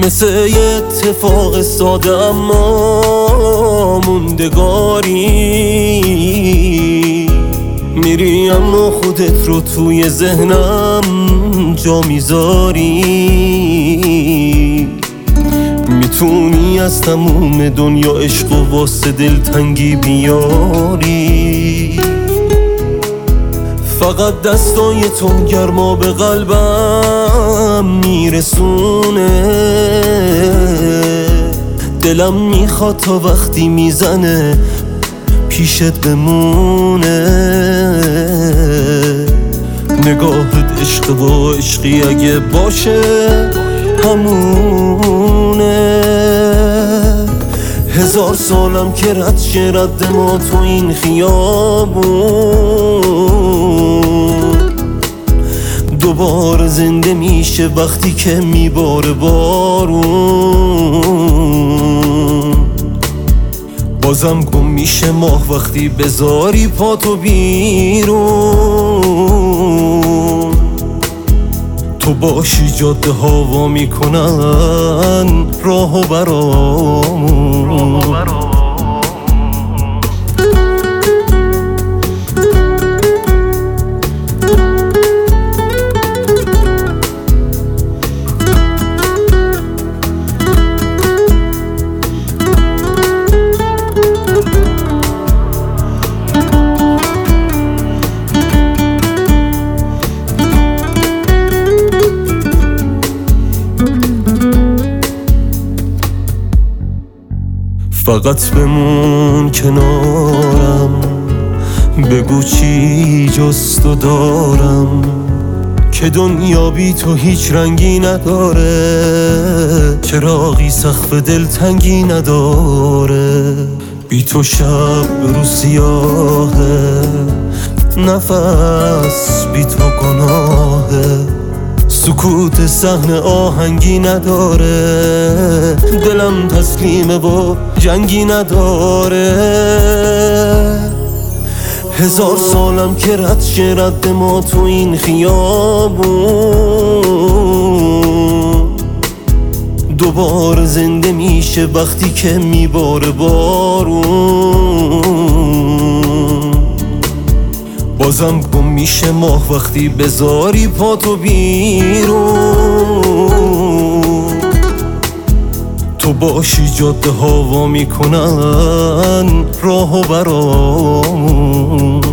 مثل یه اتفاق ساده اما موندگاری میری اما خودت رو توی ذهنم جا میذاری. میتونی از تموم دنیا عشق و واسه دلتنگی بیاری. فقط دستای تو گرما به قلبم میرسونه. دلم میخواد تا وقتی میزنه پیشت بمونه. نگاهت عشق و عشقی اگه باشه همونه. 1000 سالم که رد شه رد ما تو این خیابون. دوباره زنده میشه وقتی که میباره بارون. بازم گم میشه ماه وقتی بذاری پاتو بیرون. تو باشی جاده ها وا میکنن راهو برامون. فقط بمون کنارم، بگو چی جز تو دارم، که دنیا بی تو هیچ رنگی نداره، چراغی سقف دلتنگی نداره. بی تو شب رو سیاهه، نفس بی تو گناهه، سکوت صحنه آهنگی نداره، دلم تسلیمه و جنگی نداره. 1000 سالم که رد شه رد ما تو این خیابون. دوباره زنده میشه وقتی که میباره بارون. بازم گم میشه ماه وقتی بذاری پاتو بیرون. تو باشی جاده ها وا میکنن راهو برامون.